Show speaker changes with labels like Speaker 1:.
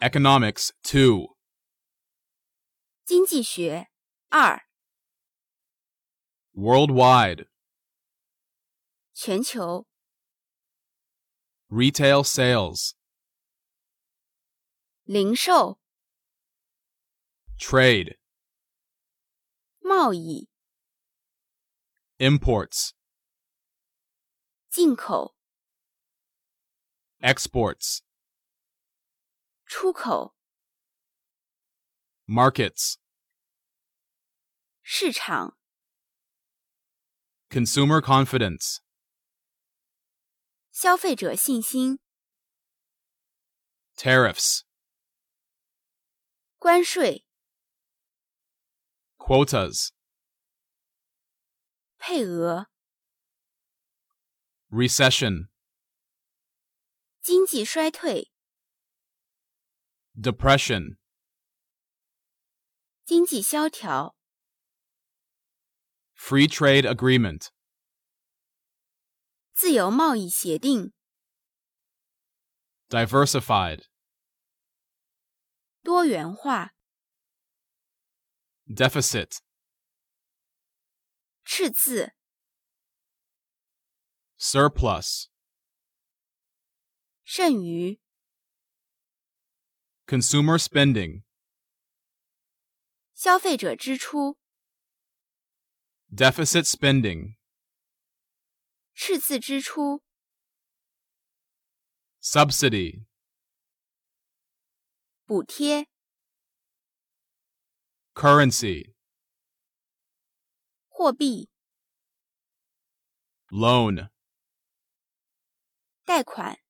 Speaker 1: Economics 2.
Speaker 2: 经济学2
Speaker 1: Worldwide.
Speaker 2: 全球
Speaker 1: Retail sales.
Speaker 2: 零售
Speaker 1: Trade.
Speaker 2: 贸易
Speaker 1: Imports.
Speaker 2: 进口
Speaker 1: Exports.
Speaker 2: 出口
Speaker 1: Markets.
Speaker 2: 市场
Speaker 1: Consumer confidence.
Speaker 2: 消费者信心
Speaker 1: Tariffs.
Speaker 2: 关税
Speaker 1: Quotas.
Speaker 2: 配额
Speaker 1: Recession.
Speaker 2: 经济衰退
Speaker 1: Depression.
Speaker 2: 经济萧条
Speaker 1: Free trade agreement.
Speaker 2: 自由贸易协定
Speaker 1: Diversified.
Speaker 2: 多元化
Speaker 1: Deficit.
Speaker 2: 赤字
Speaker 1: Surplus.
Speaker 2: 剩余
Speaker 1: Consumer spending.
Speaker 2: 消费者支出
Speaker 1: Deficit spending.
Speaker 2: 赤字支出
Speaker 1: Subsidy.
Speaker 2: 补贴
Speaker 1: Currency.
Speaker 2: 货币
Speaker 1: Loan.
Speaker 2: 贷款